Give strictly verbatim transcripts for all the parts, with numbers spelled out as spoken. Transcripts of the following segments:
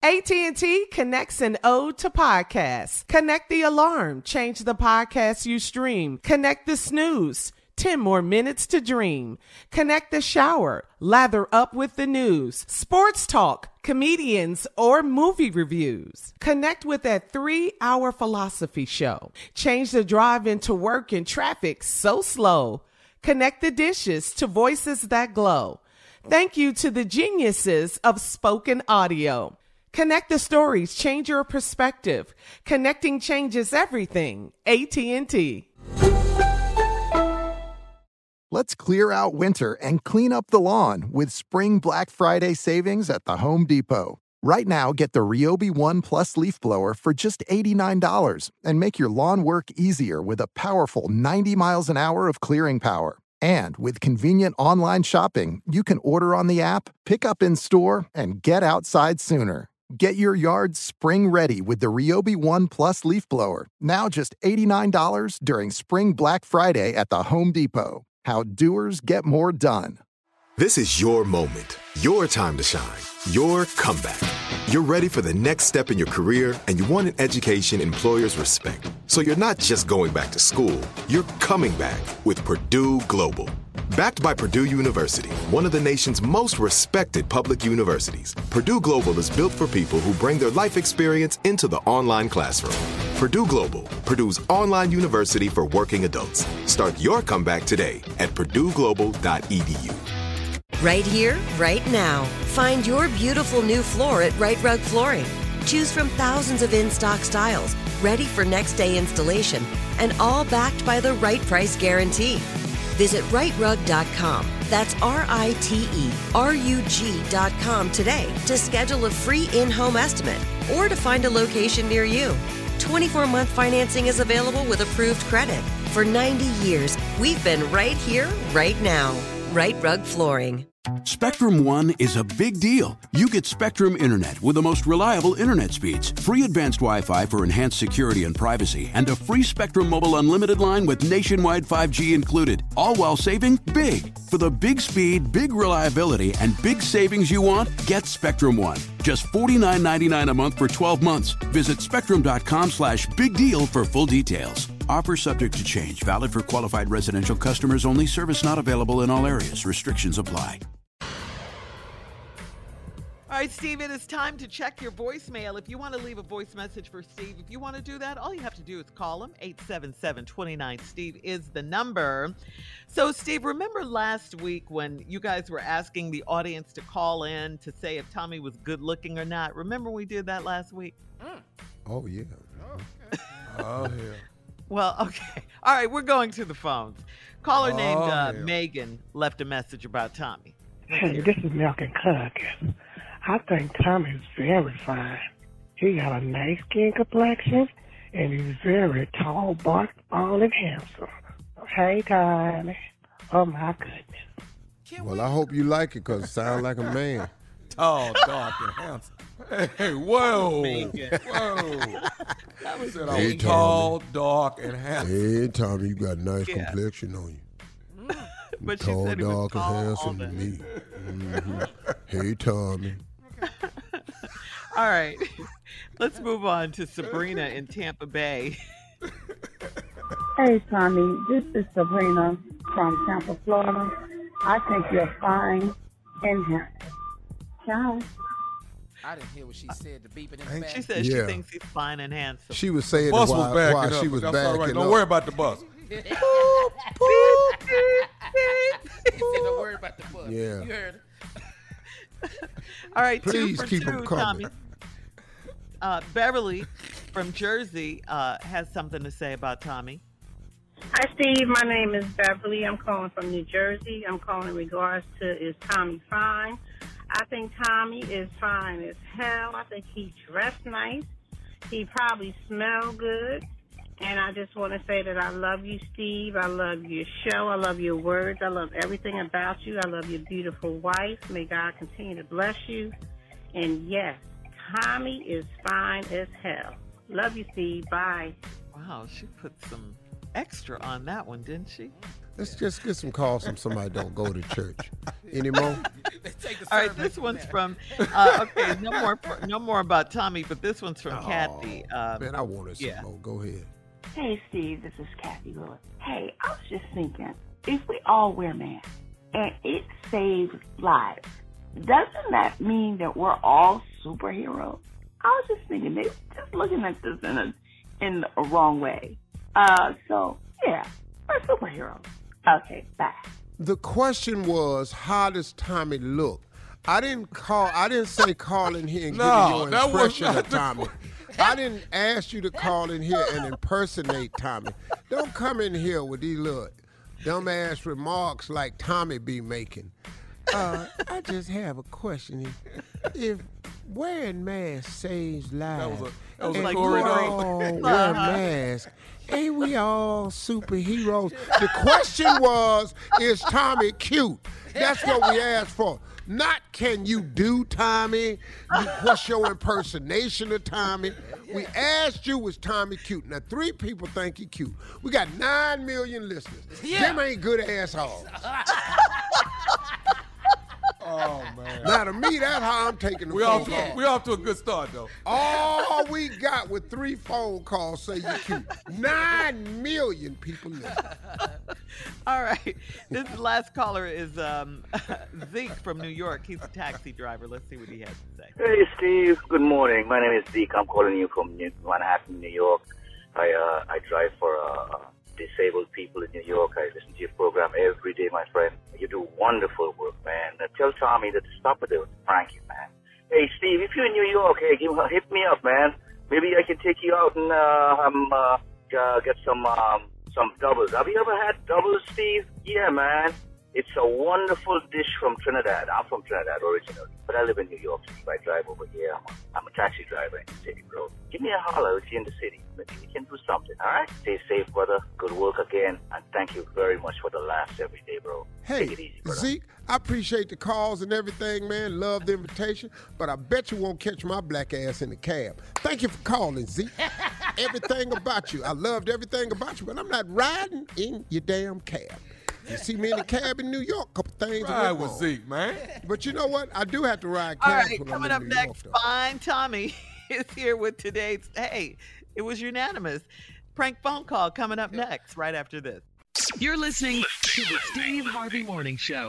A T and T connects an ode to podcasts. Connect the alarm. Change the podcast you stream. Connect the snooze. ten more minutes to dream. Connect the shower. Lather up with the news. Sports talk, comedians, or movie reviews. Connect with that three-hour philosophy show. Change the drive into work in traffic so slow. Connect the dishes to voices that glow. Thank you to the geniuses of spoken audio. Connect the stories, change your perspective. Connecting changes everything. A T and T. Let's clear out winter and clean up the lawn with Spring Black Friday savings at the Home Depot. Right now, get the Ryobi One Plus leaf blower for just eighty-nine dollars and make your lawn work easier with a powerful ninety miles an hour of clearing power. And with convenient online shopping, you can order on the app, pick up in store, and get outside sooner. Get your yard spring ready with the Ryobi One Plus leaf blower, now just eighty-nine dollars during Spring Black Friday at the Home Depot. How doers get more done. This is your moment, your time to shine, your comeback. You're ready for the next step in your career, and you want an education employers respect. So you're not just going back to school, you're coming back with Purdue Global. Backed by Purdue University, one of the nation's most respected public universities, Purdue Global is built for people who bring their life experience into the online classroom. Purdue Global, Purdue's online university for working adults. Start your comeback today at purdue global dot e d u. Right here, right now. Find your beautiful new floor at Right Rug Flooring. Choose from thousands of in-stock styles, ready for next day installation, and all backed by the right price guarantee. Visit right rug dot com. That's R I T E R U G dot com today to schedule a free in-home estimate or to find a location near you. twenty-four month financing is available with approved credit. For ninety years, we've been right here, right now. Right Rug Flooring. Spectrum One is a big deal. You get Spectrum Internet with the most reliable internet speeds, free advanced Wi-Fi for enhanced security and privacy, and a free Spectrum Mobile Unlimited line with nationwide five G included, all while saving big. For the big speed, big reliability, and big savings you want, get Spectrum One. Just forty-nine ninety-nine a month for twelve months. Visit spectrum.com slash big deal for full details. Offer subject to change. Valid for qualified residential customers only. Service not available in all areas. Restrictions apply. All right, Steve, it is time to check your voicemail. If you want to leave a voice message for Steve, if you want to do that, all you have to do is call him. eight seven seven, two nine, Steve is the number. So, Steve, remember last week when you guys were asking the audience to call in to say if Tommy was good looking or not? Remember we did that last week? Mm. Oh, yeah. Oh, okay. Oh, yeah. Well, okay. All right, we're going to the phones. Caller Oh, named uh, yeah. Megan left a message about Tommy. Hey, this is Malcolm Cook. I think Tommy's very fine. He got a nice skin complexion, and he's very tall, dark, bald, and handsome. Hey, Tommy. Oh, my goodness. Well, I hope you like it because it sounds like a man. Tall, dark, and handsome. Hey, whoa. Megan. Whoa. That was Said I Hey, was Tommy. tall, dark, and handsome. Hey, Tommy, you got a nice Yeah. complexion on you. But she Tall, said he was dark, tall and all handsome to day. me. Mhm. Hey, Tommy. All right. Let's move on to Sabrina in Tampa Bay. Hey, Tommy, this is Sabrina from Tampa, Florida. I think you're fine and handsome. Ciao. I didn't hear what she said. The beeping in the Ain't back. She said Yeah. she thinks he's fine and handsome. She was saying Bus it was while, backing while up. she but was that's backing all right. up. Don't worry about the bus. You said don't worry about the bus. Yeah. You heard her. All right, Please two for keep two, 'em coming. Tommy. Uh, Beverly from Jersey uh, has something to say about Tommy. Hi, Steve. My name is Beverly. I'm calling from New Jersey. I'm calling in regards to is Tommy fine? I think Tommy is fine as hell. I think he dressed nice. He probably smelled good. And I just want to say that I love you, Steve. I love your show. I love your words. I love everything about you. I love your beautiful wife. May God continue to bless you. And yes, Tommy is fine as hell. Love you, Steve. Bye. Wow, she put some extra on that one, didn't she? Let's just get some calls from somebody that don't go to church. Any more? All right, this one's from, uh, okay, no more no more about Tommy, but this one's from Oh, Kathy. Um, man, I wanted some yeah. more. Go ahead. Hey, Steve, this is Kathy Lewis. Hey, I was just thinking, if we all wear masks and it saves lives, doesn't that mean that we're all superheroes? I was just thinking, maybe just looking at this in a in a wrong way. Uh, so yeah, we're superheroes. Okay, bye. The question was, how does Tommy look? I didn't call. I didn't say call in here and No, give you your that was impression not of the Tommy. I didn't ask you to call in here and impersonate Tommy. Don't come in here with these little dumbass remarks like Tommy be making. Uh, I just have a question. If wearing masks saves lives, That was a- that was and like we Corey all Dog. wear masks, ain't we all superheroes? The question was, is Tommy cute? That's what we asked for. Not can you do Tommy? You, what's your impersonation of Tommy? We asked you, was Tommy cute? Now, three people think he cute. We got nine million listeners. Yeah. Them ain't good assholes. Oh, man. Now, to me, that's how I'm taking the We phone off, call. to, we off to a good start, though. All we got with three phone calls say you cute. Nine million people listen. All right. This last caller is um, Zeke from New York. He's a taxi driver. Let's see what he has to say. Hey, Steve. Good morning. My name is Zeke. I'm calling you from New- Manhattan, New York. I uh, I drive for uh, disabled people in New York. I listen to your program every day, my friend. You do wonderful work, man. Uh, tell Tommy to stop with the pranking, man. Hey, Steve, if you're in New York, hey, give, hit me up, man. Maybe I can take you out and uh, um, uh, uh, get some um, some doubles. Have you ever had doubles, Steve? Yeah, man. It's a wonderful dish from Trinidad. I'm from Trinidad originally, but I live in New York City. I drive over here. I'm a, I'm a taxi driver in the city, bro. Give me a holler if you're in the city. Maybe we can do something, all right? Stay safe, brother. Good work again, and thank you very much for the laughs every day, bro. Hey, Take it easy, brother. Zeke, I appreciate the calls and everything, man. Love the invitation, but I bet you won't catch my black ass in the cab. Thank you for calling, Zeke. Everything about you. I loved everything about you, but I'm not riding in your damn cab. You see me in the cab in New York, a couple things. Ride went with wrong. Zeke, man. But you know what? I do have to ride All cabs right, when coming I'm up in New next, York, though. Fine Tommy is here with today's, hey, it was unanimous. Prank phone call coming up next, right after this. You're listening to the Steve Harvey Morning Show.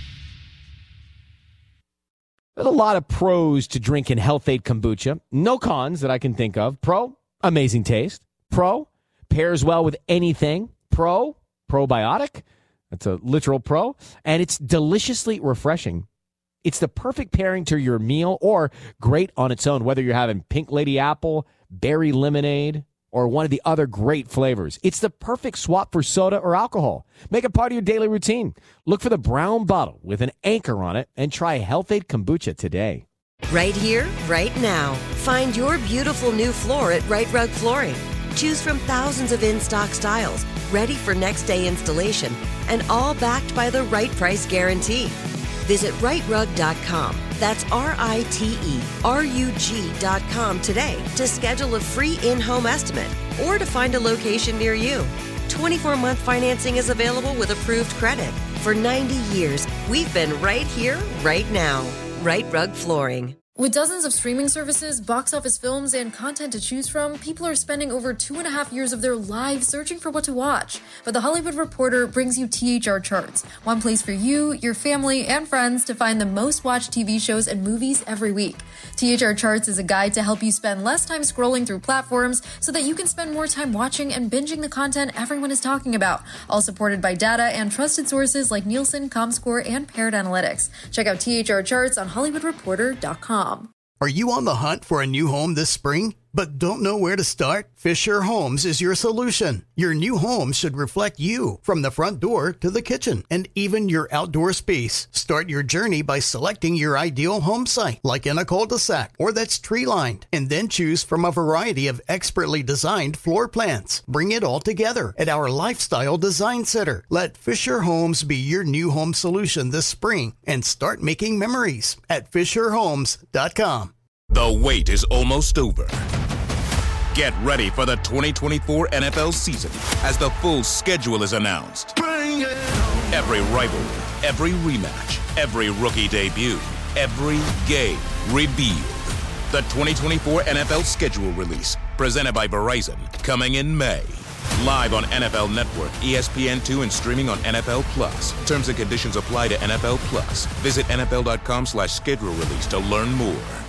There's a lot of pros to drinking Health-Ade kombucha. No cons that I can think of. Pro, amazing taste. Pro, pairs well with anything. Pro, probiotic. That's a literal pro. And it's deliciously refreshing. It's the perfect pairing to your meal or great on its own, whether you're having pink lady apple, berry lemonade, or one of the other great flavors. It's the perfect swap for soda or alcohol. Make it part of your daily routine. Look for the brown bottle with an anchor on it and try Health-Ade kombucha today. Right here, right now. Find your beautiful new floor at Right Rug Flooring. Choose from thousands of in-stock styles, ready for next day installation, and all backed by the right price guarantee. Visit right rug dot com. That's R I T E R U G dot com today to schedule a free in-home estimate or to find a location near you. twenty-four month financing is available with approved credit. For ninety years, we've been right here, right now. Right Rug Flooring. With dozens of streaming services, box office films, and content to choose from, people are spending over two and a half years of their lives searching for what to watch. But The Hollywood Reporter brings you T H R Charts, one place for you, your family, and friends to find the most watched T V shows and movies every week. T H R Charts is a guide to help you spend less time scrolling through platforms so that you can spend more time watching and binging the content everyone is talking about, all supported by data and trusted sources like Nielsen, Comscore, and Paired Analytics. Check out T H R Charts on hollywood reporter dot com. Are you on the hunt for a new home this spring, but don't know where to start? Fisher Homes is your solution. Your new home should reflect you, from the front door to the kitchen, and even your outdoor space. Start your journey by selecting your ideal home site, like in a cul-de-sac or that's tree-lined, and then choose from a variety of expertly designed floor plans. Bring it all together at our Lifestyle Design Center. Let Fisher Homes be your new home solution this spring and start making memories at fisher homes dot com. The wait is almost over. Get ready for the twenty twenty-four N F L season as the full schedule is announced. Bring Every rivalry, every rematch, every rookie debut, every game revealed. The twenty twenty-four N F L schedule release, presented by Verizon, coming in May. Live on N F L Network, E S P N two, and streaming on N F L Plus. Terms and conditions apply to N F L Plus. Visit N F L dot com slash schedule release to learn more.